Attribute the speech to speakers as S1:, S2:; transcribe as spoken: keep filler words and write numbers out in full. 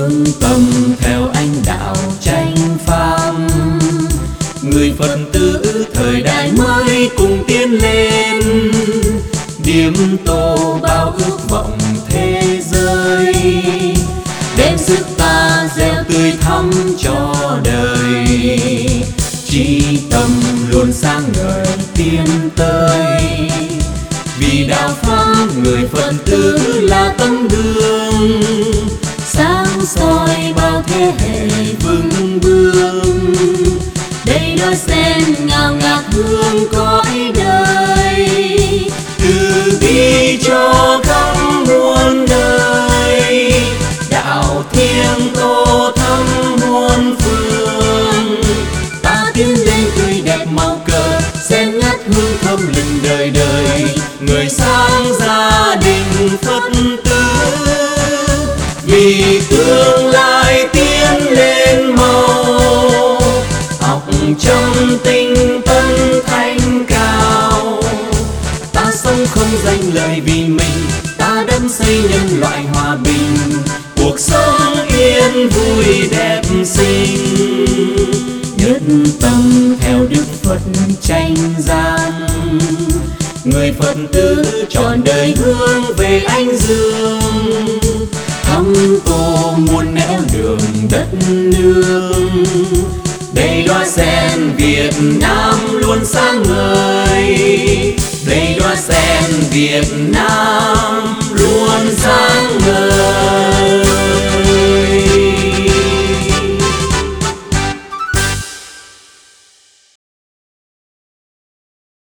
S1: hướng tâm theo anh đạo chánh pháp. Người Phật tử thời đại mới cùng tiến lên, điềm tô bao ước vọng thế giới, đem sức ta gieo tươi thắm cho đời. Chí tâm luôn sáng ngời tiến tới, vì đạo pháp người Phật tử là tấm gương, sáng soi bao thế hệ vững bước. Đây đóa sen ngào ngạt hương cõi đời, từ bi cho khắp muôn đời. Đạo thiêng tô thắm muôn phương, ta tiến lên tươi đẹp màu cờ, sen ngát hương thơm lừng đời đời. Người sáng gia đình Phật tử, vì tương lai tiến lên màu, học trong tinh tấn thanh cao. Ta sống không danh lợi vì mình, ta đắm xây nhân loại hòa bình, cuộc sống yên vui đẹp xinh. Nhất tâm theo Đức Phật chánh giác, người Phật tử trọn đời hướng về anh dương, thắm tô muôn nẻo đường đất nước. Đây đóa sen Việt Nam luôn sáng ngời, đây đóa sen Việt Nam